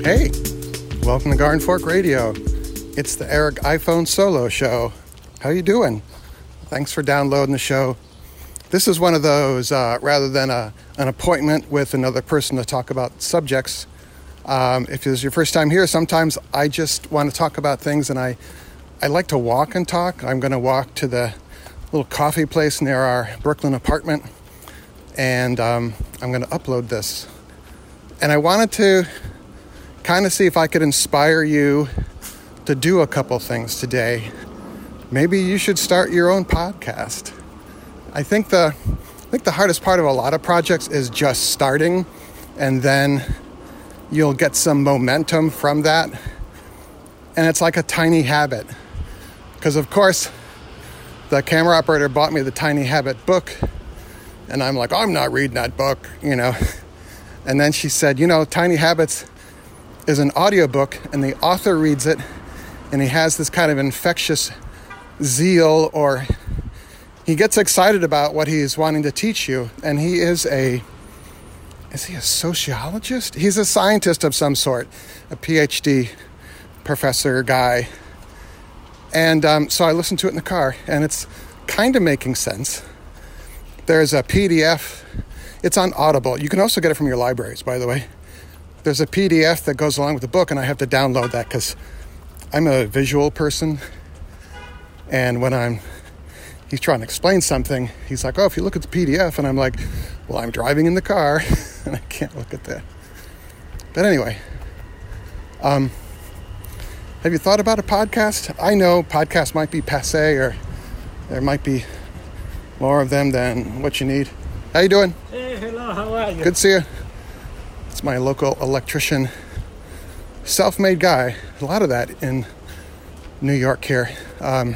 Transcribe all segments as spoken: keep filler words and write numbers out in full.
Hey, welcome to Garden Fork Radio. It's the Eric iPhone Solo Show. How you doing? Thanks for downloading the show. This is one of those, uh, rather than a, an appointment with another person to talk about subjects. Um, if this is your first time here, sometimes I just want to talk about things, and I, I like to walk and talk. I'm going to walk to the little coffee place near our Brooklyn apartment, and um, I'm going to upload this. And I wanted to kind of see if I could inspire you to do a couple things today. Maybe you should start your own podcast. I think the I think the hardest part of a lot of projects is just starting, and then you'll get some momentum from that. And it's like a tiny habit. Because of course, the camera operator bought me the Tiny Habit book, and I'm like, oh, I'm not reading that book, you know. And then she said, you know, Tiny Habits is an audiobook, and the author reads it, and he has this kind of infectious zeal, or he gets excited about what he's wanting to teach you. And he is a, is he a sociologist? He's a scientist of some sort, a P H D professor guy. And um, so I listened to it in the car, and it's kind of making sense. There's a P D F. It's on Audible. You can also get it from your libraries, by the way. There's a P D F that goes along with the book, and I have to download that because I'm a visual person. And when I'm, he's trying to explain something, he's like, oh, if you look at the P D F, and I'm like, well, I'm driving in the car, and I can't look at that. But anyway, um, have you thought about a podcast? I know podcasts might be passé, or there might be more of them than what you need. How you doing? Hey, hello, how are you? Good to see you. It's my local electrician, self-made guy. A lot of that in New York here. Um,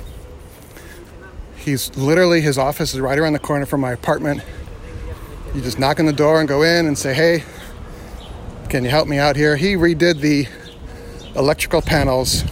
he's literally, his office is right around the corner from my apartment. You just knock on the door and go in and say, hey, can you help me out here? He redid the electrical panels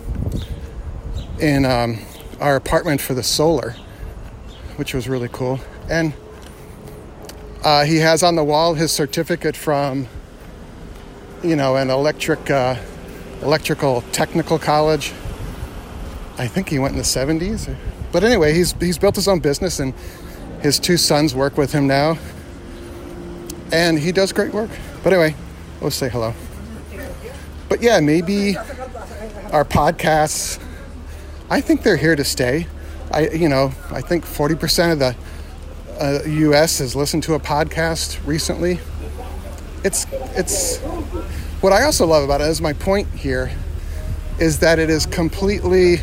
in um, our apartment for the solar, which was really cool. And uh, he has on the wall his certificate from, you know, an electric, uh, electrical technical college. I think he went in the seventies. But anyway, he's he's built his own business, and his two sons work with him now. And he does great work. But anyway, let's say hello. But yeah, maybe our podcasts, I think they're here to stay. I, you know, I think forty percent of the uh, U S has listened to a podcast recently. It's, it's, what I also love about it is my point here is that it is completely,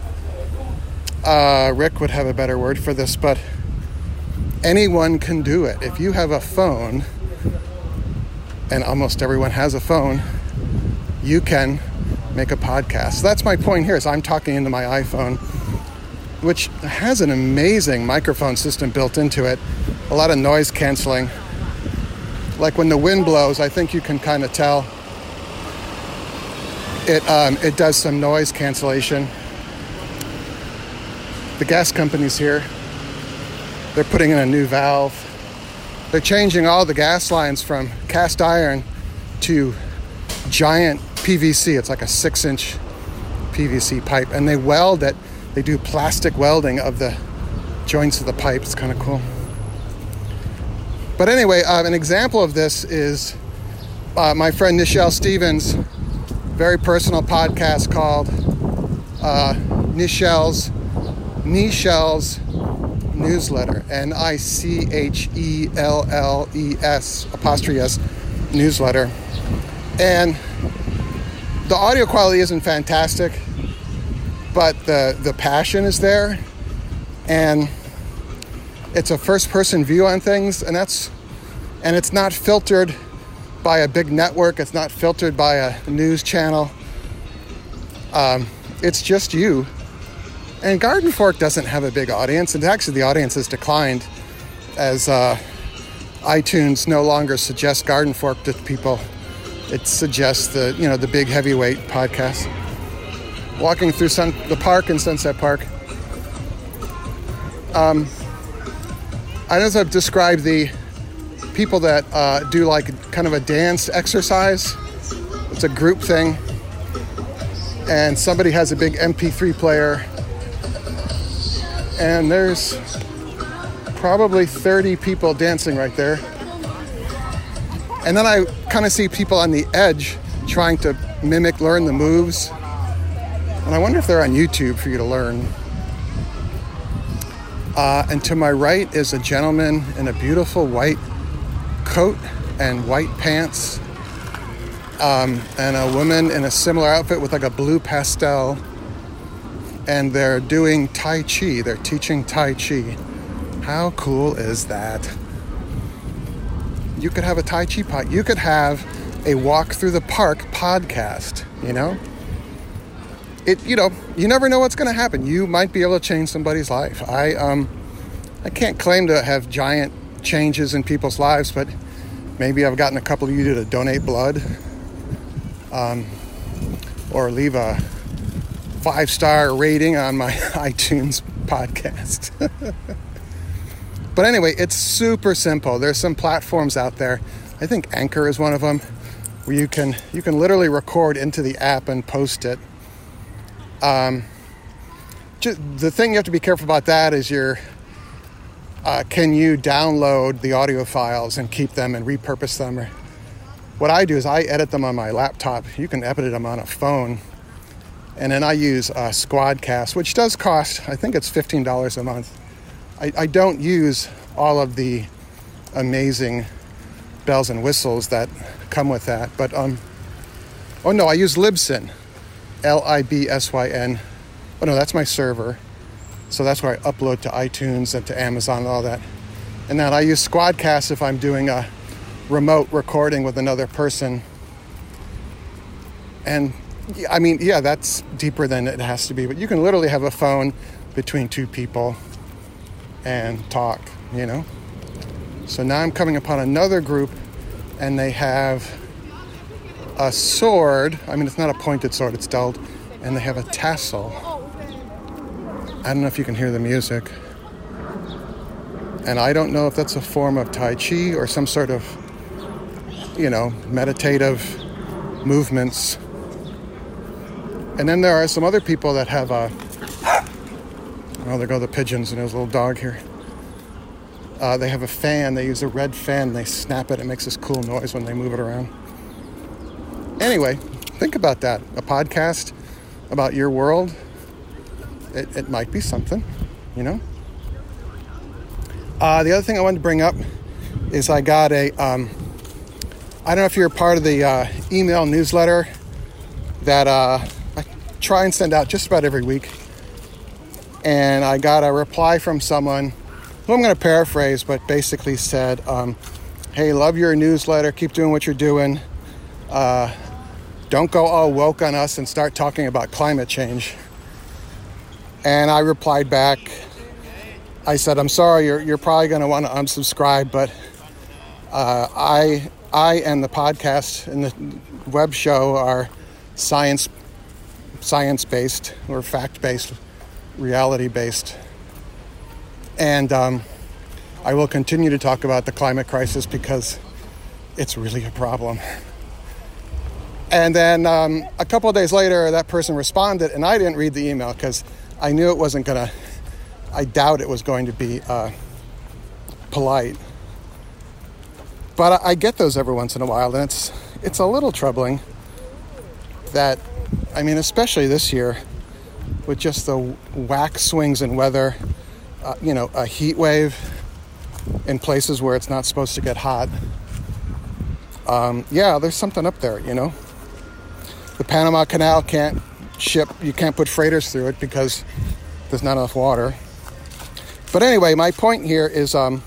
uh, Rick would have a better word for this, but anyone can do it. If you have a phone, and almost everyone has a phone, you can make a podcast. So that's my point here, is I'm talking into my iPhone, which has an amazing microphone system built into it. A lot of noise canceling. Like when the wind blows, I think you can kind of tell. It um, it does some noise cancellation. The gas company's here. They're putting in a new valve. They're changing all the gas lines from cast iron to giant P V C. It's like a six-inch P V C pipe. And they weld it. They do plastic welding of the joints of the pipe. It's kind of cool. But anyway, uh, an example of this is uh, my friend Nichelle Stevens' very personal podcast called uh, Nichelle's Nichelle's Newsletter, N I C H E L L E S apostrophe S newsletter. And the audio quality isn't fantastic, but the, the passion is there. And it's a first-person view on things, and that's, and it's not filtered by a big network. It's not filtered by a news channel. Um, it's just you. And Garden Fork doesn't have a big audience, and actually the audience has declined as uh, iTunes no longer suggests Garden Fork to people. It suggests the, you know, the big heavyweight podcasts. Walking through sun, the park in Sunset Park. Um, I know I've described the people that uh, do like kind of a dance exercise. It's a group thing. And somebody has a big M P three player. And there's probably thirty people dancing right there. And then I kind of see people on the edge trying to mimic, learn the moves. And I wonder if they're on YouTube for you to learn. Uh, and to my right is a gentleman in a beautiful white coat and white pants. Um, and a woman in a similar outfit with like a blue pastel. And they're doing Tai Chi. They're teaching Tai Chi. How cool is that? You could have a Tai Chi pod. You could have a walk through the park podcast, you know? It, you know, you never know what's going to happen. You might be able to change somebody's life. I, um, I can't claim to have giant changes in people's lives, but maybe I've gotten a couple of you to donate blood, um, or leave a five-star rating on my iTunes podcast. But anyway, it's super simple. There's some platforms out there. I think Anchor is one of them, where you can you can literally record into the app and post it. Um, just, the thing you have to be careful about that is your, uh, can you download the audio files and keep them and repurpose them? Or, what I do is I edit them on my laptop. You can edit them on a phone. And then I use uh, Squadcast, which does cost, I think it's fifteen dollars a month. I, I don't use all of the amazing bells and whistles that come with that. But, um, oh no, I use Libsyn. L I B S Y N. Oh no, that's my server. So that's where I upload to iTunes and to Amazon and all that. And then I use Squadcast if I'm doing a remote recording with another person. And I mean, yeah, that's deeper than it has to be. But you can literally have a phone between two people and talk, you know. So now I'm coming upon another group, and they have a sword. I mean, it's not a pointed sword, it's dulled. And they have a tassel. I don't know if you can hear the music. And I don't know if that's a form of Tai Chi or some sort of, you know, meditative movements. And then there are some other people that have a... Oh, there go the pigeons, and there's a little dog here. Uh, they have a fan. They use a red fan. They snap it. It makes this cool noise when they move it around. Anyway, think about that. A podcast about your world. It, it might be something, you know. Uh, the other thing I wanted to bring up is I got a... Um, I don't know if you're a part of the uh, email newsletter that uh, I try and send out just about every week. And I got a reply from someone who I'm going to paraphrase, but basically said, um, hey, love your newsletter. Keep doing what you're doing. Uh, don't go all woke on us and start talking about climate change. And I replied back. I said, I'm sorry, you're, you're probably going to want to unsubscribe, but uh, I, I and the podcast and the web show are science, science-based or fact-based, reality-based. And um, I will continue to talk about the climate crisis because it's really a problem. And then um, a couple of days later, that person responded, and I didn't read the email because I knew it wasn't going to, I doubt it was going to be uh, polite. But I, I get those every once in a while, and it's it's a little troubling that, I mean, especially this year, with just the whack swings in weather, uh, you know, a heat wave in places where it's not supposed to get hot. Um, yeah, there's something up there, you know. The Panama Canal can't ship, you can't put freighters through it because there's not enough water. But anyway, my point here is um,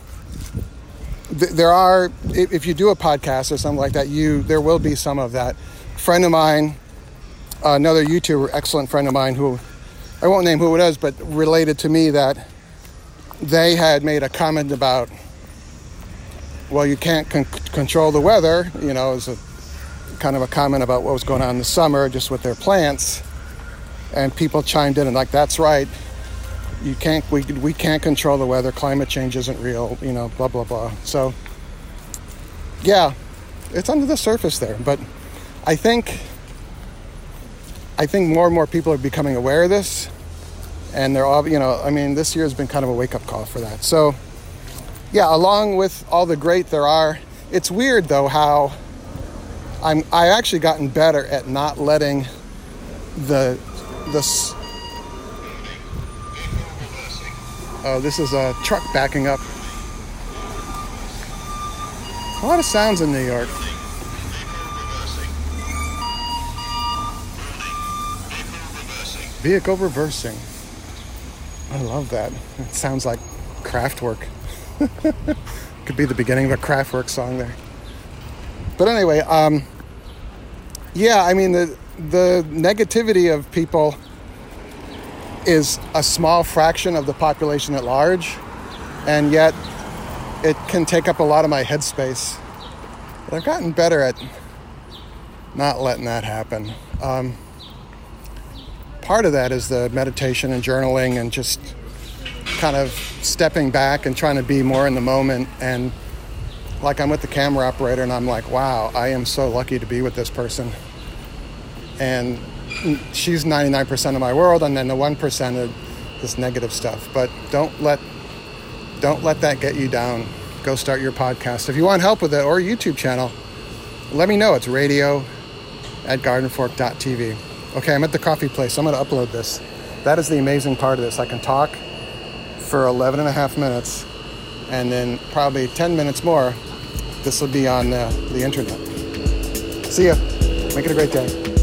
th- there are, if, if you do a podcast or something like that, you there will be some of that. A friend of mine, uh, another YouTuber, excellent friend of mine who, I won't name who it is, but related to me that they had made a comment about, well, you can't con- control the weather, you know, as a kind of a comment about what was going on in the summer just with their plants. And people chimed in and like, that's right. You can't, we, we can't control the weather. Climate change isn't real, you know, blah, blah, blah. So, yeah, it's under the surface there. But I think I think more and more people are becoming aware of this, and they're all, you know, I mean, this year has been kind of a wake-up call for that. So, yeah, along with all the great there are, it's weird though how I'm I actually gotten better at not letting the the oh, this is a truck backing up. A lot of sounds in New York. Vehicle reversing. I love that. It sounds like Kraftwerk. Could be the beginning of a Kraftwerk song there. But anyway, um, yeah, I mean, the the negativity of people is a small fraction of the population at large, and yet it can take up a lot of my headspace. But I've gotten better at not letting that happen. Um, part of that is the meditation and journaling and just kind of stepping back and trying to be more in the moment. And like I'm with the camera operator and I'm like, wow, I am so lucky to be with this person. And she's ninety-nine percent of my world, and then the one percent of this negative stuff. But don't let don't let that get you down. Go start your podcast. If you want help with it, or a YouTube channel, let me know. It's radio at garden fork dot t v. Okay, I'm at the coffee place. I'm going to upload this. That is the amazing part of this. I can talk for eleven and a half minutes, and then probably ten minutes more, this will be on uh, the internet. See ya. Make it a great day.